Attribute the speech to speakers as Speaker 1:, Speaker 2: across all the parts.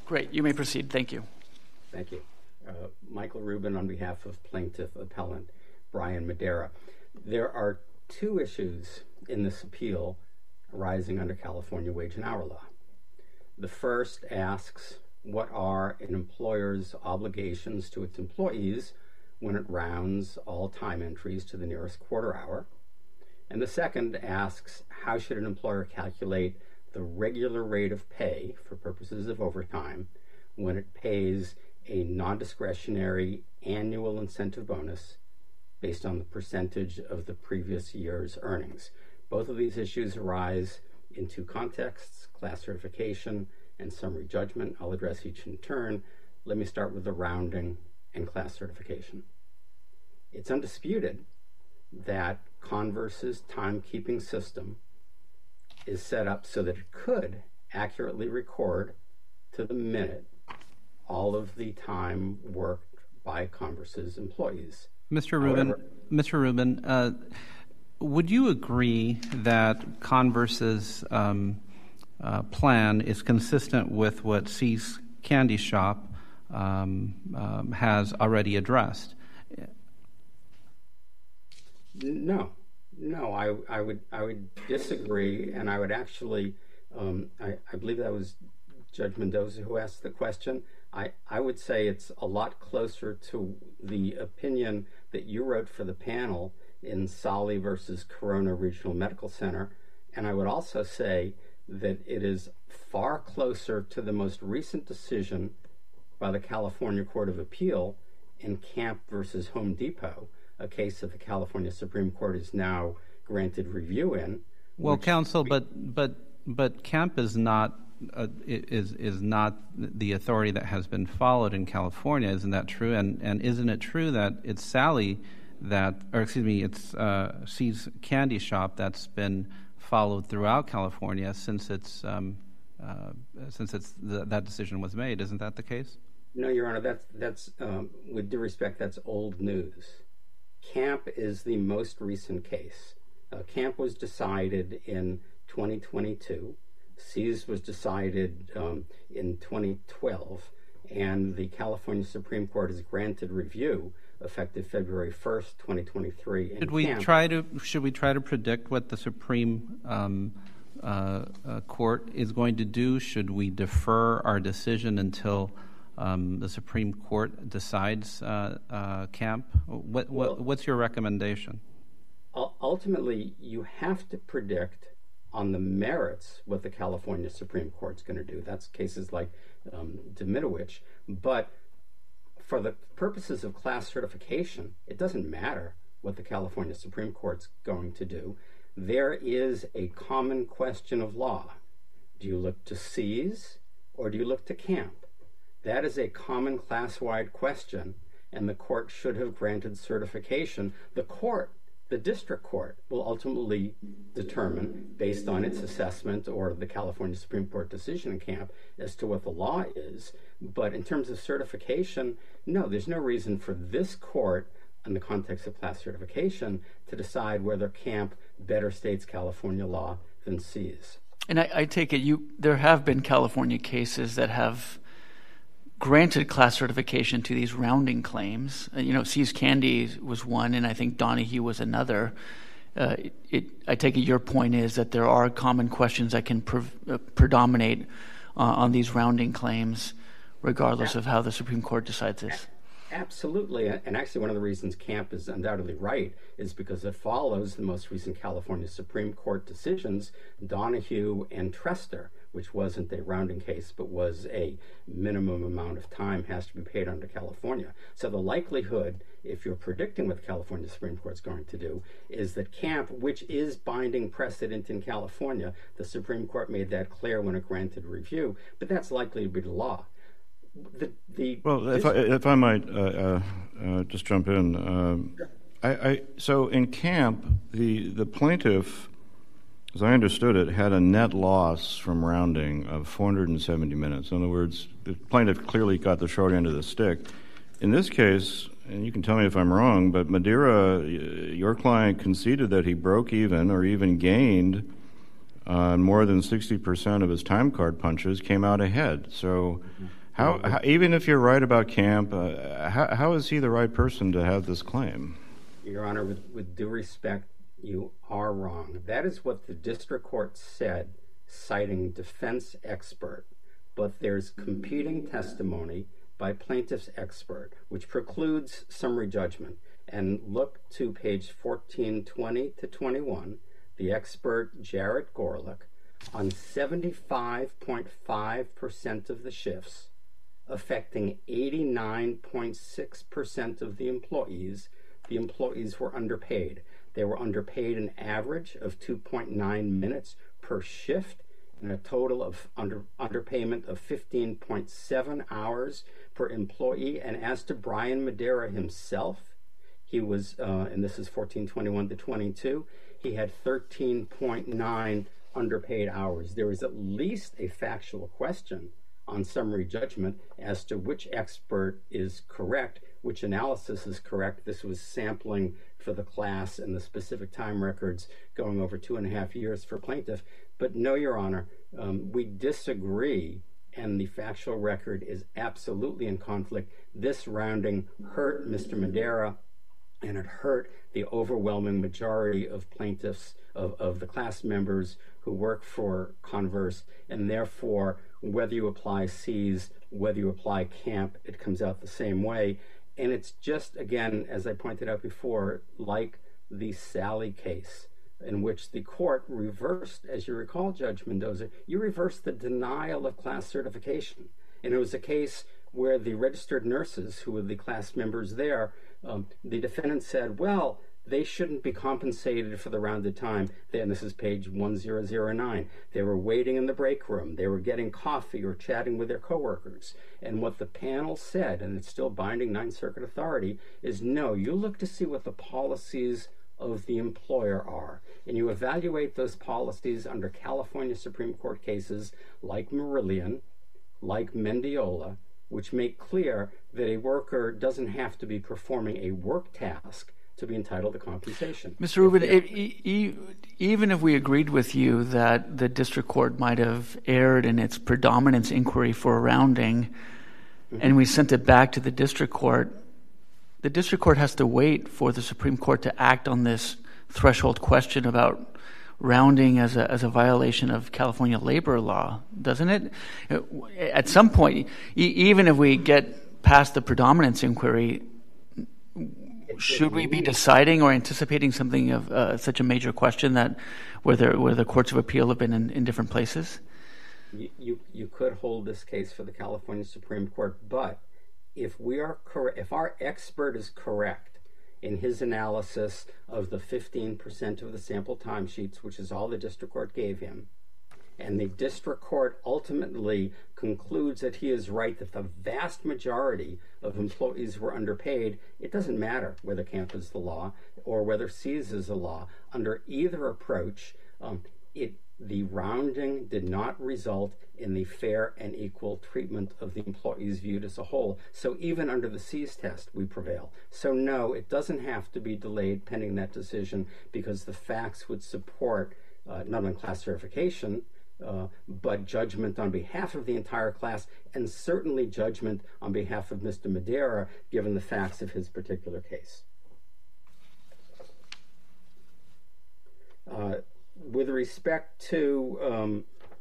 Speaker 1: Great. You may proceed. Thank you.
Speaker 2: Thank you. Michael Rubin on behalf of Plaintiff Appellant Brian Madeira. There are two issues in this appeal arising under California wage and hour law. The first asks, what are an employer's obligations to its employees when it rounds all time entries to the nearest quarter hour? And the second asks, how should an employer calculate the regular rate of pay for purposes of overtime when it pays a non-discretionary annual incentive bonus based on the percentage of the previous year's earnings? Both of these issues arise in two contexts, class certification and summary judgment. I'll address each in turn. Let me start with the rounding and class certification. It's undisputed that Converse's timekeeping system is set up so that it could accurately record to the minute all of the time worked by Converse's employees.
Speaker 3: Mr. Rubin, would you agree that Converse's plan is consistent with what See's Candy Shop has already addressed?
Speaker 2: No, I would disagree, and I would actually, I believe that was Judge Mendoza who asked the question. I would say it's a lot closer to the opinion that you wrote for the panel in Solly versus Corona Regional Medical Center, and I would also say that it is far closer to the most recent decision by the California Court of Appeal in Camp versus Home Depot, a case that the California Supreme Court is now granted review in.
Speaker 3: Well, counsel, but Camp is not the authority that has been followed in California. Isn't that true? And isn't it true that it's it's See's Candy Shop that's been followed throughout California since that decision was made? Isn't that the case?
Speaker 2: No, Your Honor. That's with due respect, that's old news. Camp is the most recent case. Camp was decided in 2022. See's was decided in 2012, and the California Supreme Court has granted review effective February 1st, 2023.
Speaker 3: Should we try to predict what the Supreme Court is going to do? Should we defer our decision until the Supreme Court decides Camp? What's your recommendation?
Speaker 2: Ultimately, you have to predict on the merits what the California Supreme Court's going to do. That's cases like Dmitowicz. But for the purposes of class certification, it doesn't matter what the California Supreme Court's going to do. There is a common question of law. Do you look to See's or do you look to Camp? That is a common class-wide question, and the court should have granted certification. The district court will ultimately determine, based on its assessment or the California Supreme Court decision in Camp, as to what the law is. But in terms of certification, no, there's no reason for this court, in the context of class certification, to decide whether Camp better states California law than See's.
Speaker 1: And I take it there have been California cases that have granted class certification to these rounding claims. See's Candy was one, and I think Donahue was another. I take it your point is that there are common questions that can predominate on these rounding claims, regardless of how the Supreme Court decides this.
Speaker 2: Absolutely, and actually one of the reasons Camp is undoubtedly right is because it follows the most recent California Supreme Court decisions, Donahue and Trester, which wasn't a rounding case, but was a minimum amount of time has to be paid under California. So the likelihood, if you're predicting what the California Supreme Court's going to do, is that Camp, which is binding precedent in California, the Supreme Court made that clear when it granted review, but that's likely to be the law.
Speaker 4: If I might just jump in. So in Camp, the plaintiff, as I understood it, had a net loss from rounding of 470 minutes. In other words, the plaintiff clearly got the short end of the stick. In this case, and you can tell me if I'm wrong, but Madeira, your client conceded that he broke even or even gained more than 60% of his time card punches came out ahead. So how even if you're right about Camp, how is he the right person to have this claim?
Speaker 2: Your Honor, with due respect, you are wrong. That is what the district court said, citing defense expert. But there's competing testimony by plaintiff's expert, which precludes summary judgment. And look to page 1420 to 21, the expert Jarrett Gorlick, on 75.5% of the shifts, affecting 89.6% of the employees were underpaid. They were underpaid an average of 2.9 minutes per shift, and a total of underpayment of 15.7 hours per employee. And as to Brian Madera himself, he was, and this is 1421 to 22, he had 13.9 underpaid hours. There is at least a factual question on summary judgment as to which expert is correct, which analysis is correct. This was sampling for the class and the specific time records going over 2.5 years for plaintiff. But no, Your Honor, we disagree, and the factual record is absolutely in conflict. This rounding hurt Mr. Madera, and it hurt the overwhelming majority of plaintiffs, of the class members who work for Converse, and therefore, whether you apply C's, whether you apply Camp, it comes out the same way. And it's just, again, as I pointed out before, like the Sally case, in which the court reversed, as you recall, Judge Mendoza, you reversed the denial of class certification. And it was a case where the registered nurses, who were the class members there, the defendant said, well, they shouldn't be compensated for the rounded time. And this is page 1009. They were waiting in the break room. They were getting coffee or chatting with their coworkers. And what the panel said, and it's still binding Ninth Circuit authority, is no, you look to see what the policies of the employer are. And you evaluate those policies under California Supreme Court cases like Marillion, like Mendiola, which make clear that a worker doesn't have to be performing a work task to be entitled to compensation.
Speaker 1: Mr. Rubin, even if we agreed with you that the district court might have erred in its predominance inquiry for rounding, and we sent it back to the district court has to wait for the Supreme Court to act on this threshold question about rounding as a violation of California labor law, doesn't it? At some point, even if we get past the predominance inquiry, should we be deciding or anticipating something of such a major question that where the courts of appeal have been in different places?
Speaker 2: You could hold this case for the California Supreme Court, but if our expert is correct in his analysis of the 15% of the sample timesheets, which is all the district court gave him, and the district court ultimately concludes that he is right, that the vast majority of employees were underpaid, it doesn't matter whether Camp is the law or whether C's is the law. Under either approach, the rounding did not result in the fair and equal treatment of the employees viewed as a whole. So even under the C's test, we prevail. So no, it doesn't have to be delayed pending that decision, because the facts would support not only class certification, but judgment on behalf of the entire class, and certainly judgment on behalf of Mr. Madera, given the facts of his particular case. With respect to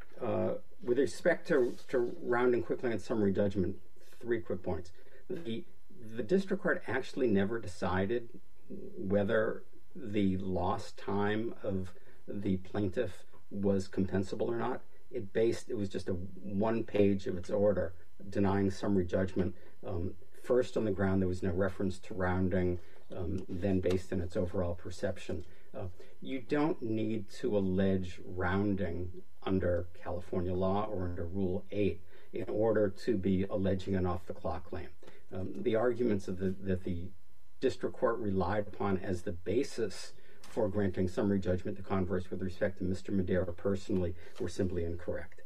Speaker 2: rounding quickly on summary judgment, 3 quick points. The district court actually never decided whether the lost time of the plaintiff was compensable or not. It was just a 1 page of its order denying summary judgment. First, on the ground, there was no reference to rounding, then based on its overall perception. You don't need to allege rounding under California law or under Rule 8 in order to be alleging an off-the-clock claim. The arguments that the district court relied upon as the basis for granting summary judgment to Converse with respect to Mr. Madera personally were simply incorrect.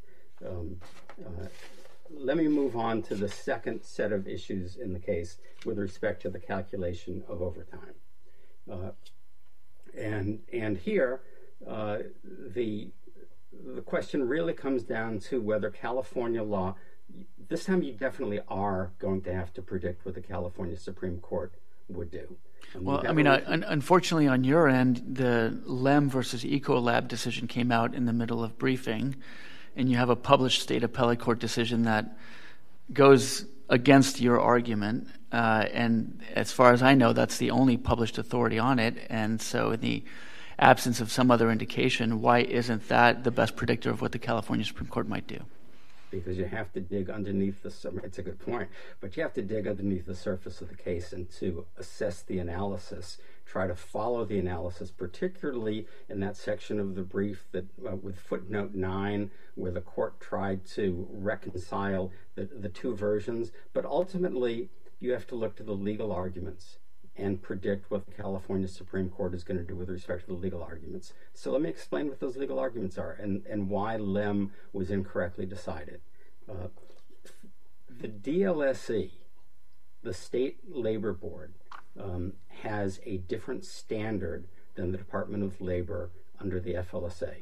Speaker 2: Let me move on to the second set of issues in the case with respect to the calculation of overtime. And here, the the question really comes down to whether California law, this time you definitely are going to have to predict what the California Supreme Court would do.
Speaker 1: Well, I mean, unfortunately on your end, the Lem versus Ecolab decision came out in the middle of briefing, and you have a published state appellate court decision that goes against your argument. And as far as I know, that's the only published authority on it. And so in the absence of some other indication, why isn't that the best predictor of what the California Supreme Court might do?
Speaker 2: Because you have to dig underneath it's a good point, but you have to dig underneath the surface of the case and to assess the analysis, try to follow the analysis, particularly in that section of the brief that with footnote 9, where the court tried to reconcile the two versions. But ultimately, you have to look to the legal arguments and predict what the California Supreme Court is going to do with respect to the legal arguments. So let me explain what those legal arguments are and why Lem was incorrectly decided. The DLSE, the State Labor Board, has a different standard than the Department of Labor under the FLSA.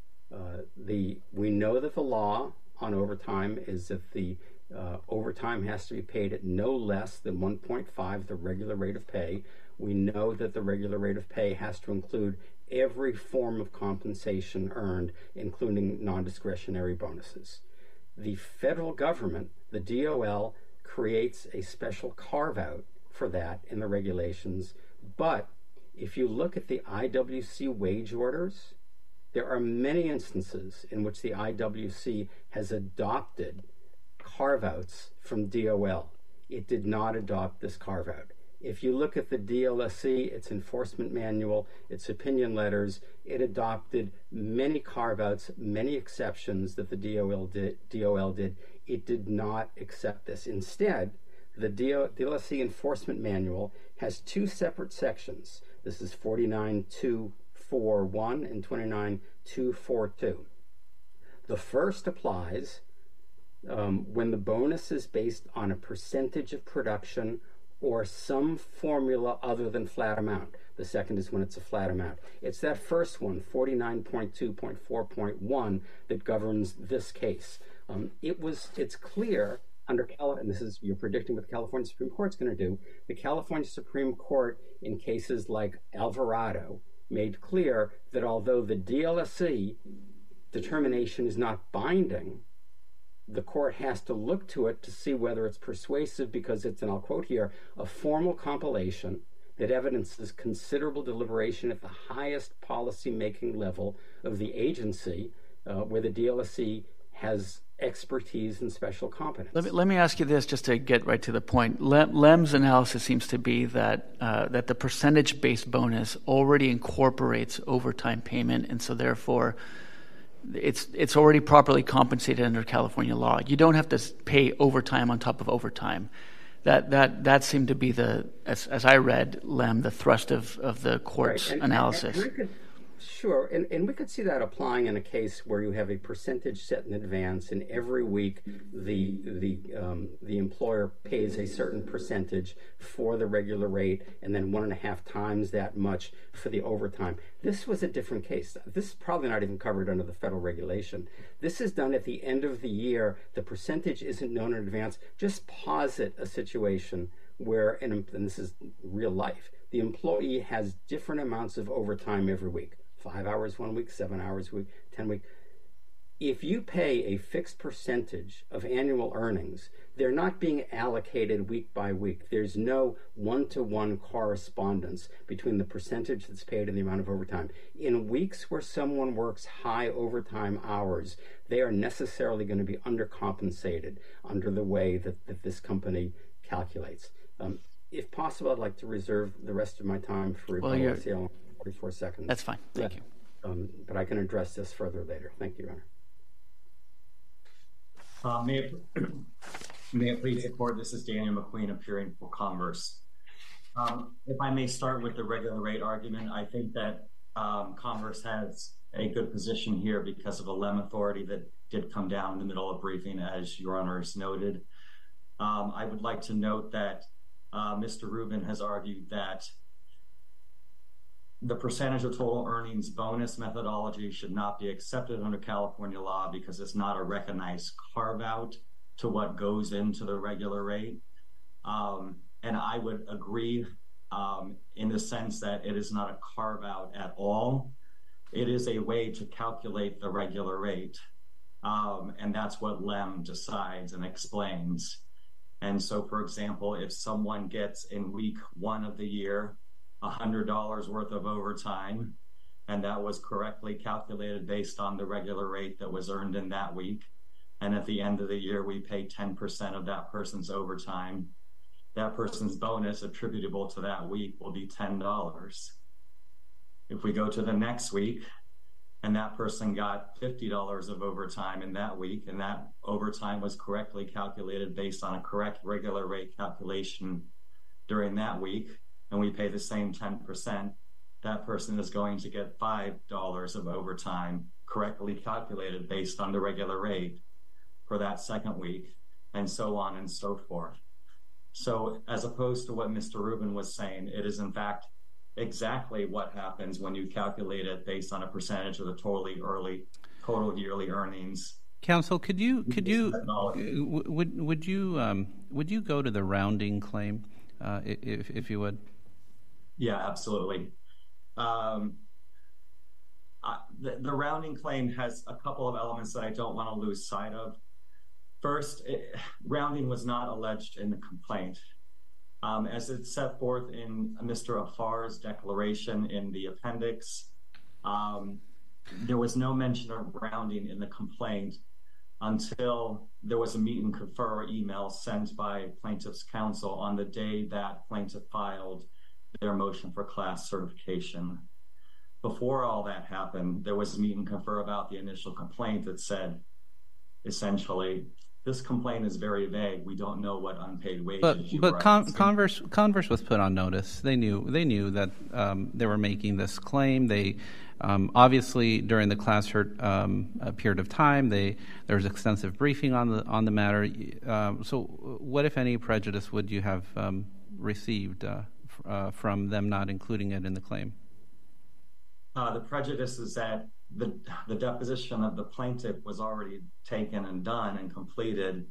Speaker 2: We know that the law on overtime is that the overtime has to be paid at no less than 1.5 the regular rate of pay. We know that the regular rate of pay has to include every form of compensation earned, including non-discretionary bonuses. The federal government, the DOL, creates a special carve-out for that in the regulations. But if you look at the IWC wage orders, there are many instances in which the IWC has adopted carve-outs from DOL. It did not adopt this carve-out. If you look at the DLSE, its enforcement manual, its opinion letters, it adopted many carve-outs, many exceptions that the DOL did. It did not accept this. Instead, the DLSE enforcement manual has two separate sections. This is 49.241 and 29.242. The first applies when the bonus is based on a percentage of production or some formula other than flat amount. The second is when it's a flat amount. It's that first one, 49.2.4.1, that governs this case. It's clear under and this is, you're predicting what the California Supreme Court's going to do. The California Supreme Court, in cases like Alvarado, made clear that although the DLSE determination is not binding, the court has to look to it to see whether it's persuasive because it's, and I'll quote here, a formal compilation that evidences considerable deliberation at the highest policy-making level of the agency, where the DLSE has expertise and special competence.
Speaker 1: Let me ask you this, just to get right to the point. Lem's analysis seems to be that that the percentage-based bonus already incorporates overtime payment, and so therefore it's already properly compensated under California law. You don't have to pay overtime on top of overtime. That seemed to be as I read Lem, the thrust of the court's analysis.
Speaker 2: Sure, and we could see that applying in a case where you have a percentage set in advance, and every week the employer pays a certain percentage for the regular rate, and then 1.5 times that much for the overtime. This was a different case. This is probably not even covered under the federal regulation. This is done at the end of the year. The percentage isn't known in advance. Just posit a situation where, and this is real life, the employee has different amounts of overtime every week. 5 hours one week, 7 hours a week, 10 week. If you pay a fixed percentage of annual earnings, they're not being allocated week by week. There's no one-to-one correspondence between the percentage that's paid and the amount of overtime. In weeks where someone works high overtime hours, they are necessarily going to be undercompensated under the way that this company calculates. If possible, I'd like to reserve the rest of my time for rebuttal. 44 seconds.
Speaker 1: That's fine. Thank you.
Speaker 2: But I can address this further later. Thank you, Your
Speaker 5: Honor. May it please the court, this is Daniel McQueen appearing for Commerce. If I may start with the regular rate argument, I think that Commerce has a good position here because of a Lem authority that did come down in the middle of briefing, as Your Honor has noted. I would like to note that Mr. Rubin has argued that the percentage of total earnings bonus methodology should not be accepted under California law because it's not a recognized carve-out to what goes into the regular rate. And I would agree in the sense that it is not a carve-out at all. It is a way to calculate the regular rate. And that's what LEM decides and explains. And so, for example, if someone gets in week 1 of the year $100 worth of overtime, and that was correctly calculated based on the regular rate that was earned in that week, and at the end of the year we pay 10% of that person's overtime, that person's bonus attributable to that week will be $10. If we go to the next week and that person got $50 of overtime in that week, and that overtime was correctly calculated based on a correct regular rate calculation during that week, and we pay the same 10%, that person is going to get $5 of overtime correctly calculated based on the regular rate for that second week, and so on and so forth. So as opposed to what Mr. Rubin was saying, it is in fact exactly what happens when you calculate it based on a percentage of the total yearly earnings.
Speaker 3: Counsel, would you go to the rounding claim, if you would?
Speaker 5: Yeah, absolutely. The rounding claim has a couple of elements that I don't want to lose sight of. First, rounding was not alleged in the complaint. As it's set forth in Mr. Afar's declaration in the appendix, there was no mention of rounding in the complaint until there was a meet and confer email sent by plaintiff's counsel on the day that plaintiff filed their motion for class certification. Before all that happened, there was a meet and confer about the initial complaint that said, essentially, this complaint is very vague. We don't know what unpaid wages you
Speaker 3: But Converse was put on notice. They knew that they were making this claim. They obviously during the class cert period of time, there was extensive briefing on the matter. So, what if any prejudice would you have received from them not including it in the claim?
Speaker 5: The prejudice is that the deposition of the plaintiff was already taken and done and completed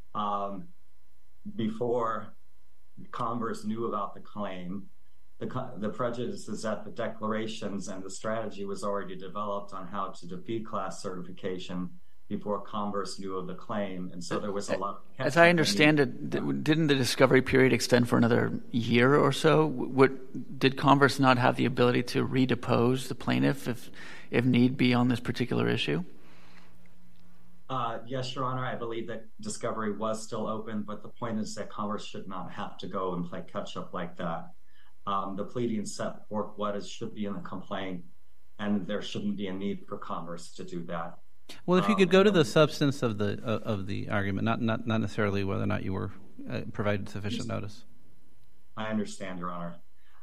Speaker 5: before Converse knew about the claim. The prejudice is that the declarations and the strategy was already developed on how to defeat class certification before Converse knew of the claim, and so there was a lot.
Speaker 1: As I understand it, didn't the discovery period extend for another year or so? Did Converse not have the ability to redepose the plaintiff if need be on this particular issue?
Speaker 5: Yes, Your Honor. I believe that discovery was still open, but the point is that Converse should not have to go and play catch up like that. The pleading set forth what should be in the complaint, and there shouldn't be a need for Converse to do that.
Speaker 3: Well, if you could go to the substance of the argument, not necessarily whether or not you were provided sufficient notice.
Speaker 5: I understand, Your Honor.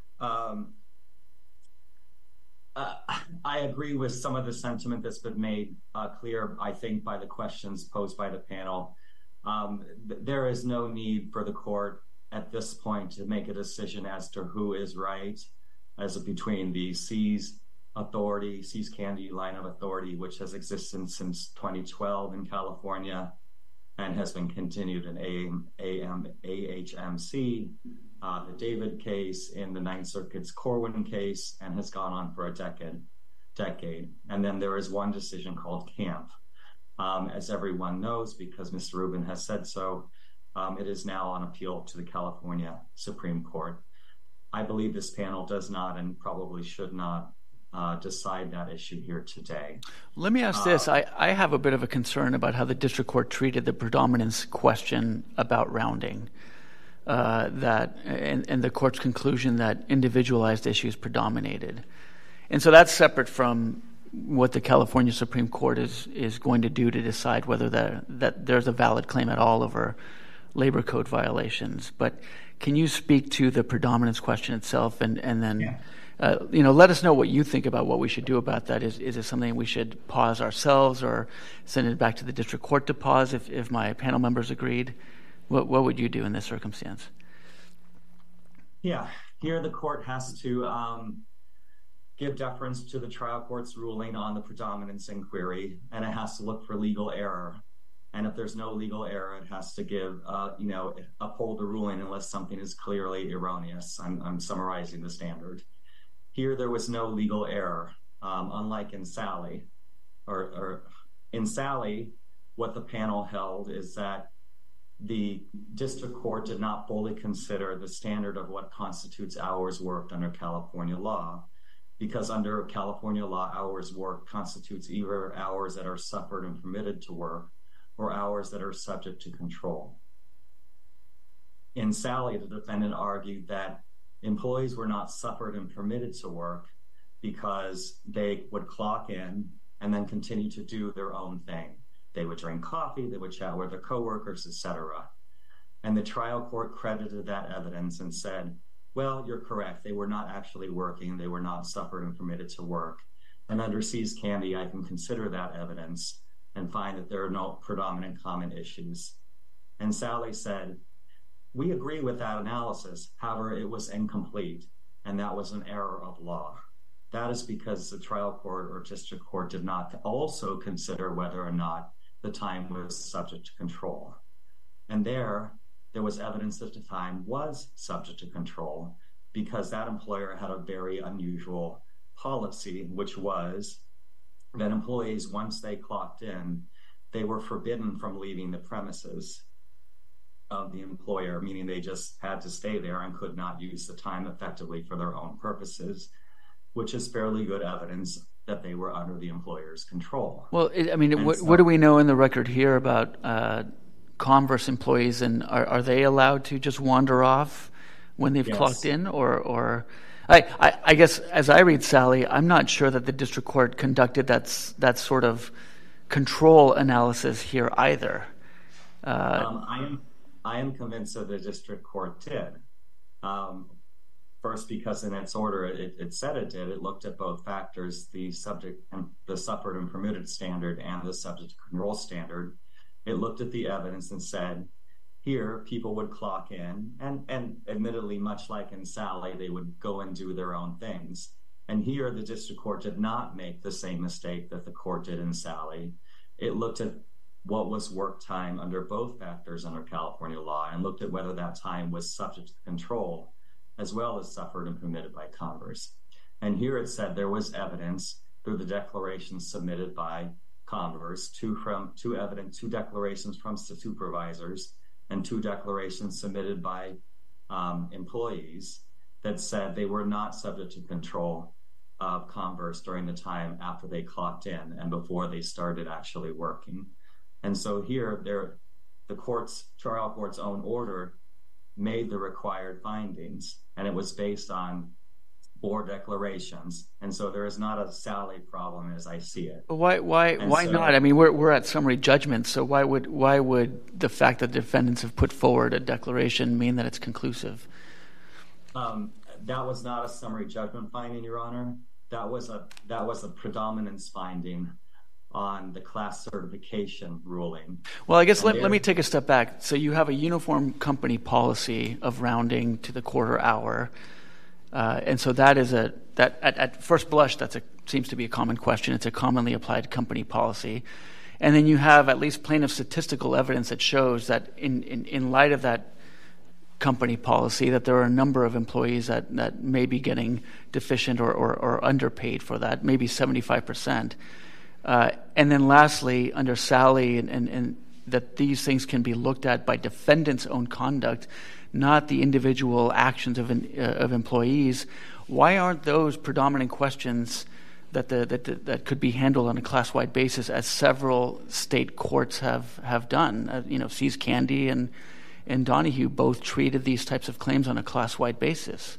Speaker 5: I agree with some of the sentiment that's been made clear, I think, by the questions posed by the panel. There is no need for the court at this point to make a decision as to who is right, as between the Seas Candy line of authority, which has existed since 2012 in California and has been continued in AHMC, the David case in the Ninth Circuit's Corwin case, and has gone on for a decade. And then there is one decision called Camp. As everyone knows, because Mr. Rubin has said so, it is now on appeal to the California Supreme Court. I believe this panel does not and probably should not decide that issue here today.
Speaker 1: Let me ask this. I have a bit of a concern about how the district court treated the predominance question about rounding, and the court's conclusion that individualized issues predominated. And so that's separate from what the California Supreme Court is going to do to decide whether that there's a valid claim at all over labor code violations. But can you speak to the predominance question itself and then... Yeah. Let us know what you think about what we should do about that. Is it something we should pause ourselves or send it back to the district court to pause if my panel members agreed? What would you do in this circumstance?
Speaker 5: Yeah, here the court has to give deference to the trial court's ruling on the predominance inquiry, and it has to look for legal error. And if there's no legal error, it has to give, uphold the ruling unless something is clearly erroneous. I'm summarizing the standard. Here, there was no legal error, unlike in Sally. Or in Sally, what the panel held is that the district court did not fully consider the standard of what constitutes hours worked under California law, because under California law, hours worked constitutes either hours that are suffered and permitted to work or hours that are subject to control. In Sally, the defendant argued that employees were not suffered and permitted to work because they would clock in and then continue to do their own thing. They would drink coffee, they would chat with their coworkers, etc. And the trial court credited that evidence and said, well, you're correct. They were not actually working. They were not suffered and permitted to work. And under Seas Candy, I can consider that evidence and find that there are no predominant common issues. And Sally said, we agree with that analysis. However, it was incomplete, and that was an error of law. That is because the trial court or district court did not also consider whether or not the time was subject to control. And there was evidence that the time was subject to control because that employer had a very unusual policy, which was that employees, once they clocked in, they were forbidden from leaving the premises of the employer, meaning they just had to stay there and could not use the time effectively for their own purposes, which is fairly good evidence that they were under the employer's control.
Speaker 1: Well, what do we know in the record here about Converse employees, and are they allowed to just wander off when they've clocked in, or I guess as I read Sally, I'm not sure that the district court conducted that sort of control analysis here either.
Speaker 5: I am convinced that the district court did. First, because in its order, it said it did. It looked at both factors, the subject and the suffered and permitted standard and the subject to control standard. It looked at the evidence and said, here, people would clock in, and admittedly, much like in Sally, they would go and do their own things. And here, the district court did not make the same mistake that the court did in Sally. It looked at what was work time under both factors under California law and looked at whether that time was subject to control, as well as suffered and permitted by Converse. And here it said there was evidence through the declarations submitted by Converse, two declarations from supervisors and 2 declarations submitted by employees that said they were not subject to control of Converse during the time after they clocked in and before they started actually working. And so here, the trial court's own order made the required findings, and it was based on 4 declarations. And so there is not a Sally problem as I see it.
Speaker 1: Why not? I mean, we're at summary judgment, so why would the fact that defendants have put forward a declaration mean that it's conclusive?
Speaker 5: That was not a summary judgment finding, Your Honor. That was a predominance finding on the class certification ruling.
Speaker 1: Well, I guess let me take a step back. So you have a uniform company policy of rounding to the quarter hour, and so that is at first blush seems to be a common question. It's a commonly applied company policy, and then you have at least plaintiff statistical evidence that shows that in light of that company policy, that there are a number of employees that may be getting deficient or underpaid for that, maybe 75%. And then lastly, under Sally, and that these things can be looked at by defendants' own conduct, not the individual actions of employees. Why aren't those predominant questions that could be handled on a class-wide basis, as several state courts have done? Seas Candy and Donahue both treated these types of claims on a class-wide basis.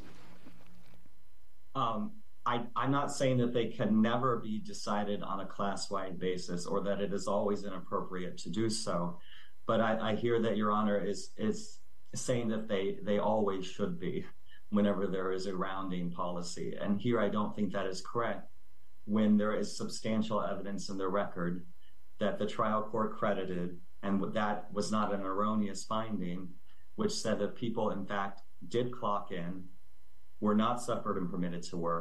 Speaker 5: I'm not saying that they can never be decided on a class-wide basis or that it is always inappropriate to do so, but I hear that Your Honor is saying that they always should be whenever there is a rounding policy. And here I don't think that is correct when there is substantial evidence in the record that the trial court credited, and that was not an erroneous finding, which said that people in fact did clock in, were not suffered and permitted to work,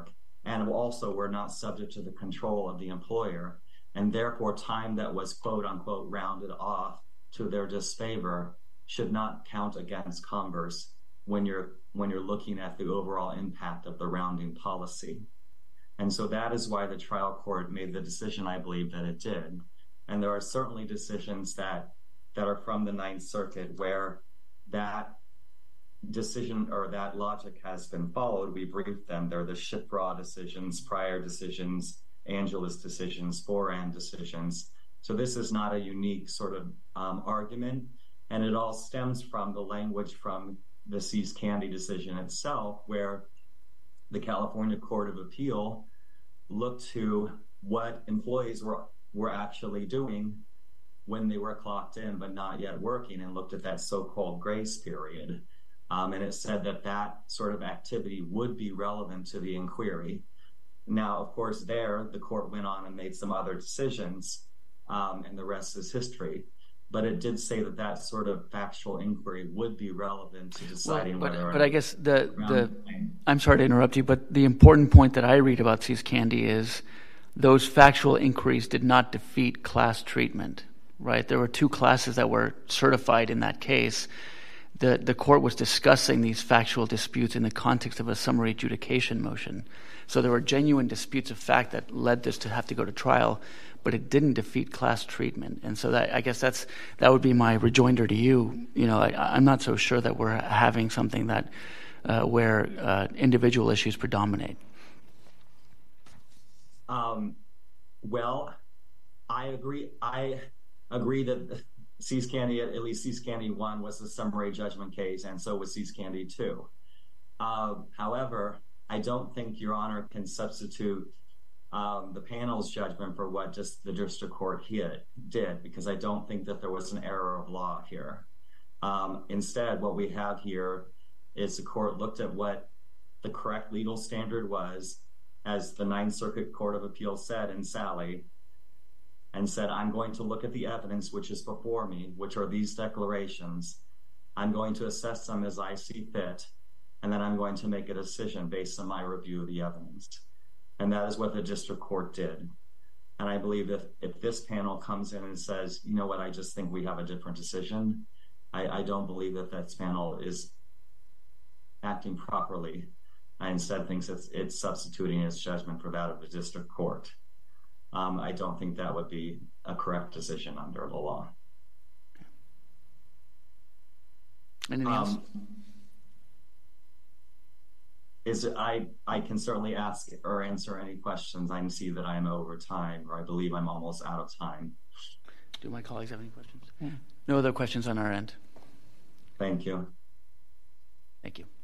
Speaker 5: and also were not subject to the control of the employer, and therefore time that was quote unquote rounded off to their disfavor should not count against Converse when you're looking at the overall impact of the rounding policy. And so that is why the trial court made the decision, I believe, that it did. And there are certainly decisions that are from the Ninth Circuit where that decision or that logic has been followed. We briefed them. They're the Shipra decisions, Pryor decisions, Angeles decisions, Foran decisions. So this is not a unique sort of argument, and it all stems from the language from the Seas Candy decision itself, where the California Court of Appeal looked to what employees were actually doing when they were clocked in but not yet working, and looked at that so-called grace period. And it said that sort of activity would be relevant to the inquiry. Now, of course, the court went on and made some other decisions, and the rest is history. But it did say that sort of factual inquiry would be relevant to deciding whether or not.
Speaker 1: But I guess I'm sorry to interrupt you, but the important point that I read about Seas Candy is those factual inquiries did not defeat class treatment, right? There were two classes that were certified in that case. The court was discussing these factual disputes in the context of a summary adjudication motion. So there were genuine disputes of fact that led this to have to go to trial, but it didn't defeat class treatment. And so I guess that would be my rejoinder to you. You know, I'm not so sure that we're having something that where individual issues predominate.
Speaker 5: Well, I agree. I agree that Seas Candy, at least Seas Candy 1, was the summary judgment case, and so was Seas Candy 2. However, I don't think Your Honor can substitute the panel's judgment for what just the district court did, because I don't think that there was an error of law here. Instead, what we have here is the court looked at what the correct legal standard was, as the Ninth Circuit Court of Appeals said in Sally, and said, I'm going to look at the evidence which is before me, which are these declarations. I'm going to assess them as I see fit, and then I'm going to make a decision based on my review of the evidence. And that is what the district court did. And I believe if this panel comes in and says, you know what, I just think we have a different decision, I don't believe that this panel is acting properly. I instead think it's substituting its judgment for that of the district court. I don't think that would be a correct decision under the law.
Speaker 1: Anything else?
Speaker 5: I can certainly ask or answer any questions. I can see that I'm over time, or I believe I'm almost out of time.
Speaker 1: Do my colleagues have any questions? Yeah. No other questions on our end.
Speaker 5: Thank you.
Speaker 1: Thank you.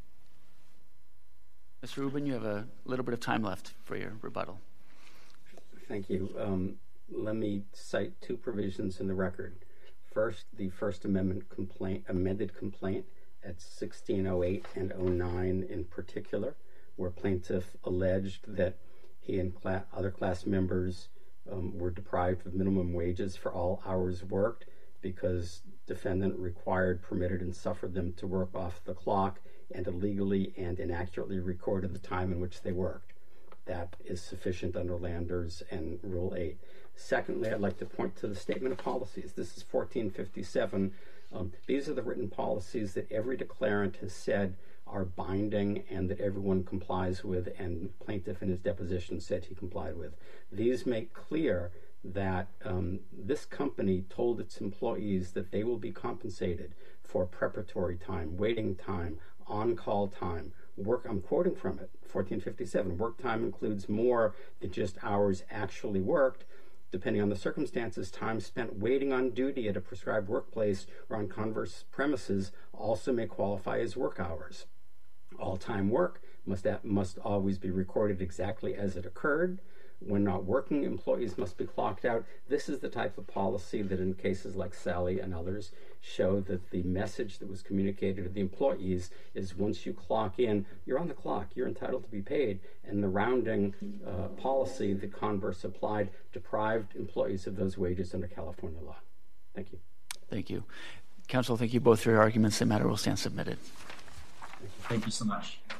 Speaker 1: Mr. Rubin, you have a little bit of time left for your rebuttal.
Speaker 2: Thank you. Let me cite two provisions in the record. First, the First Amendment amended complaint at 1608 and 09 in particular, where plaintiff alleged that he and other class members were deprived of minimum wages for all hours worked because defendant required, permitted, and suffered them to work off the clock and illegally and inaccurately recorded the time in which they worked. That is sufficient under Landers and Rule 8. Secondly, I'd like to point to the Statement of Policies. This is 1457. These are the written policies that every declarant has said are binding and that everyone complies with, and plaintiff in his deposition said he complied with. These make clear that this company told its employees that they will be compensated for preparatory time, waiting time, on-call time, work. I'm quoting from it, 1457. Work time includes more than just hours actually worked. Depending on the circumstances, time spent waiting on duty at a prescribed workplace or on converse premises also may qualify as work hours. All time work must always be recorded exactly as it occurred. When not working, employees must be clocked out. This is the type of policy that in cases like Sally and others show that the message that was communicated to the employees is once you clock in, you're on the clock, you're entitled to be paid. And the rounding policy that Converse applied deprived employees of those wages under California law. Thank you.
Speaker 1: Thank you. Counsel, thank you both for your arguments. The matter will stand submitted.
Speaker 5: Thank you so much.